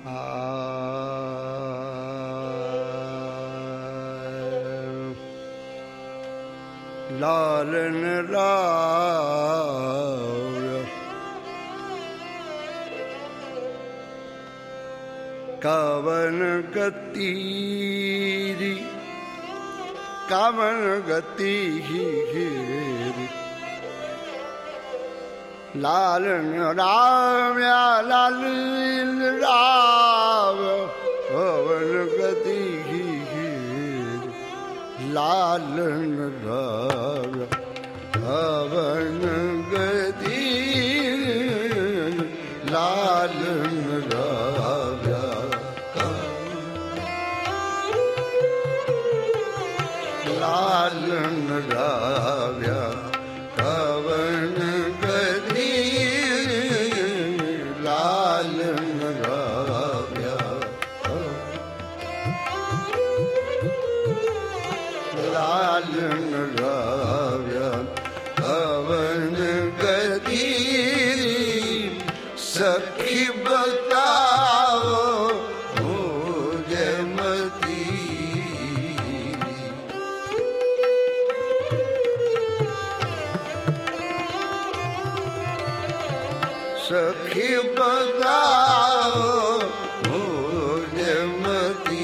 लालन राव्य कवन गतीरी कवन गति लालन राव्य लालन राव्य कवन गति लालन राव्य कवन गति लालन राव्य लालन राव्य कवन गति लालन राव्य लालन राव्य कवन गति सखी बताओ मुझे मती सखी बताओ मुझे मती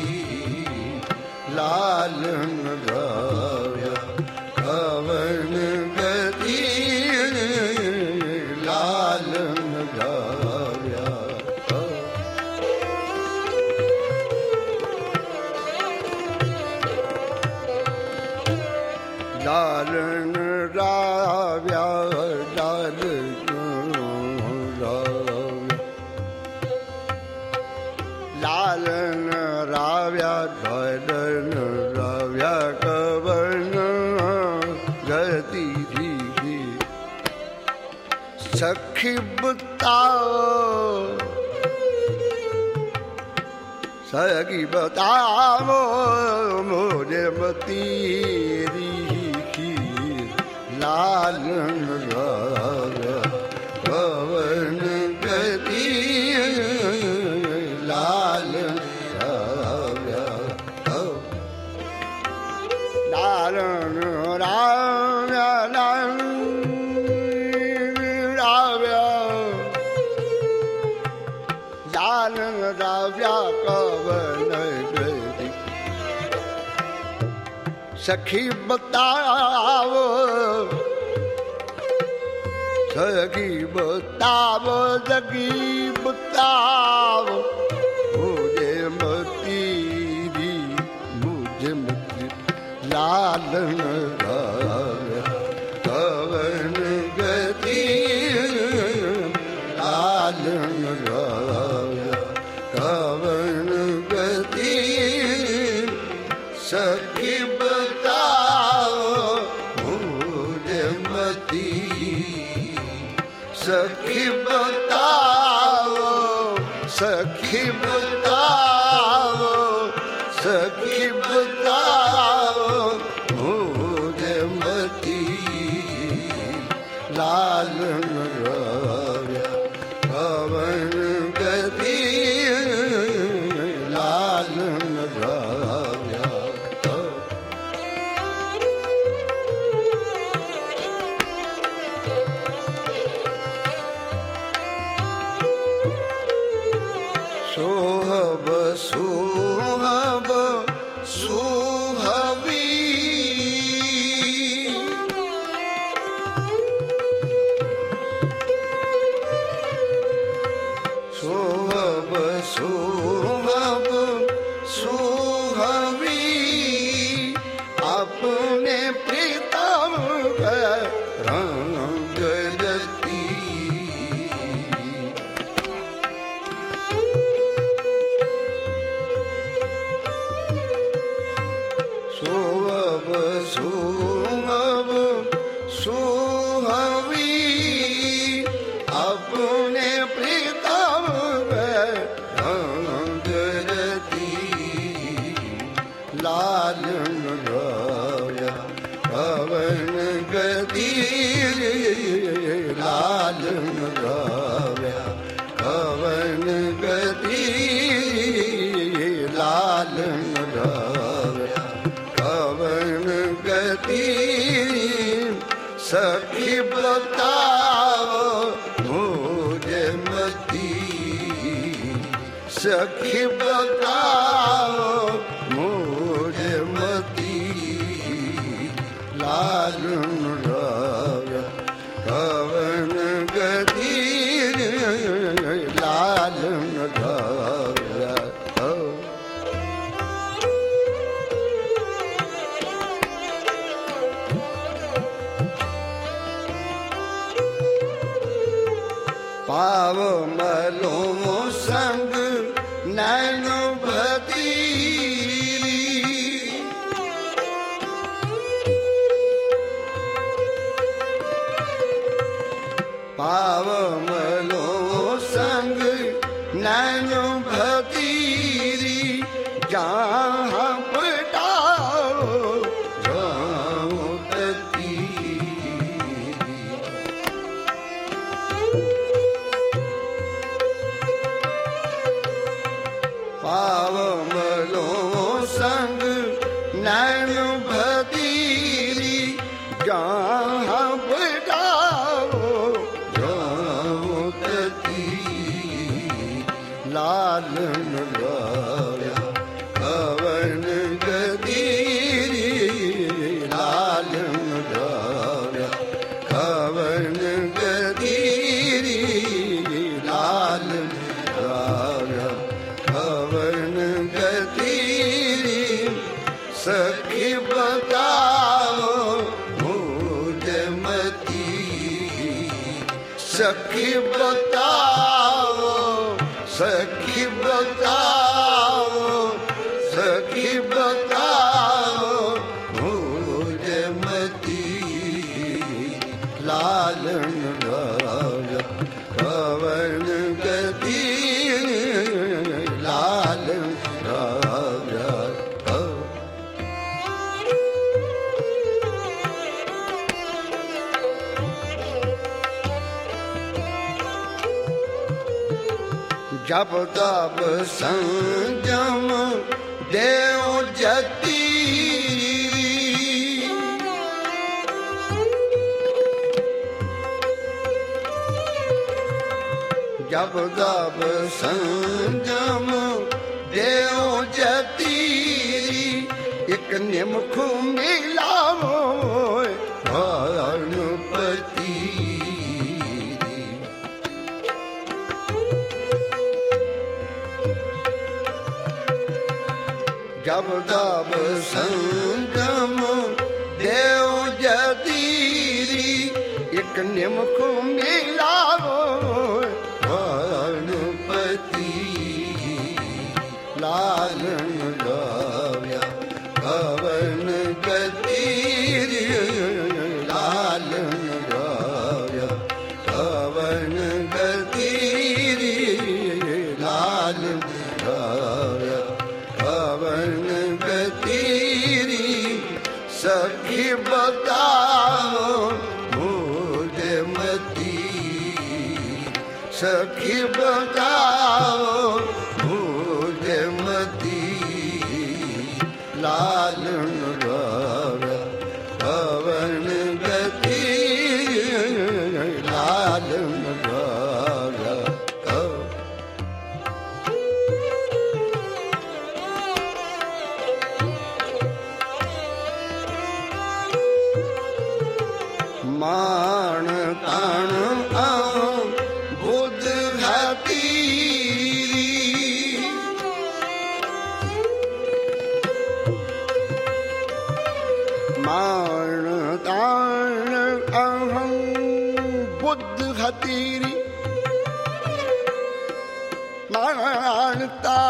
लालन राव्य कवन गति लालन राव्य लालन राव्य लालन राव्य लालन राव्य कवन गति सखी बताओ सखी बताओ मुझे मती लालन राव्य कवन गति लालन राव्य लालन राव्य लालन राव्य लालन राव्य कवन गति सखी बताओ सखी बताओ सखी बताओ मुझे मती मुझे मती लालन राव्य कवन गति लालन राव्य कवन गति सखी बताओ मुझे मती सखी बताओ सखी बताओ सखी बताओ मुझे मती लालन राव्य कवन गति लालन राव्य सोहब सोहब सोहबी सोहब सोहब सोहबी अपने प्रीतम रंग जती सोहब सोहब सोहबी अपने प्रीतम रंग जती लालन राव्य कवन गति लालन राव्य कवन गति सखी बताओ मुझे मती, सखी बताओ मुझे मती, लालन राया कवन गति, लालन राया। पाव मलो संग नैन भतीरी, पाव मलो संग नैन भतीरी, जहाँ पटाओ जाऊं पावमलो संग नैन भतीरी, जहाँ बजाओ जाऊं तती, लालन राया कवन गदीरी, लालन राया कवन गदीरी, लालन राया कवन गदीरी, सखी बताओ मुझे मती, सखी बताओ, सखी बताओ, सखी बताओ मुझे मती, लालन राया कवन गदीरी, लालन राया। जब तब संजम देव जती, जब तब संजम देव जतीरी, एक निमुख मिलावो भानुपति, जब तब संगम देव जतीरी, एक निमुख मिलावो भानुपति, लालन राया कवन गदीरी, लालन राया कवन गदीरी, लालन राया कवन गदीरी, सखी बताओ मुझे मती, सखी बताओ मुझे मती, लालन राया कवन गदीरी, लालन राया। मान तान बुद्ध घातीरी, मान तान अहं बुद्ध घातीरी, मान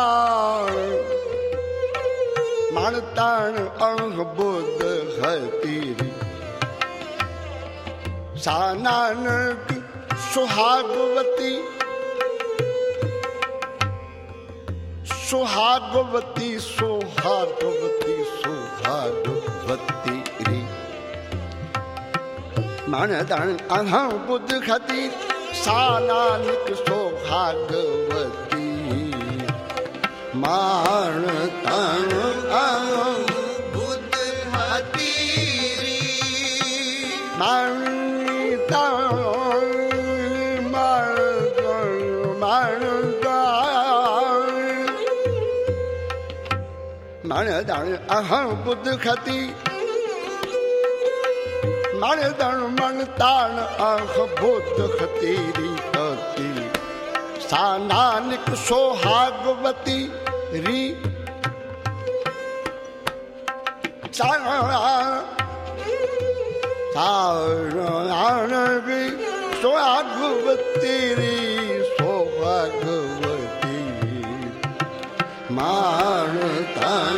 तान अहं बुद्ध घातीरी, सानानक सुहागवती, सुहागवती सुहागवती सुहागवती री, मन दान अहं बुद्ध खती, सानानक सुहागवती, मान तान अहं बुद्ध खती, अहं बुद्ध खती मारे दण मन ताण अह बुद्ध खतीरी अति सा नानक सोहागवती री सारणानगी सोहागवती री सोहागवती मान ताण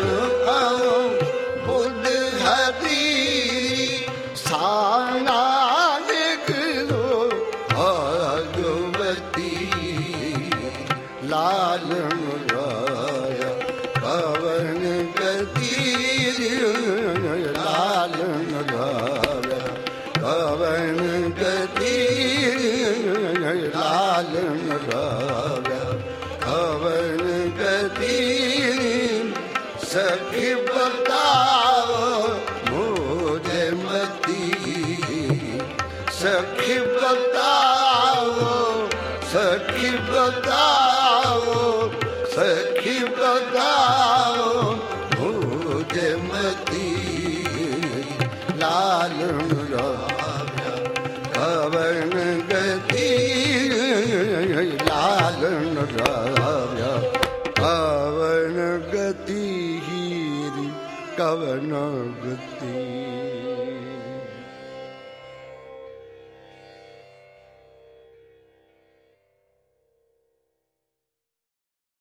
बुद्ध खतीरी सानानिक सोहागवती लालन राया पवन गतीरी लालन राया पवन गतीरी लालन राया पवन गतीरी सखी बताओ मुझे मती सखी बताओ सखी बताओ सखी बताओ मुझे मती लालन राया पवन गतीरी लालन राया पवन गति कवन गति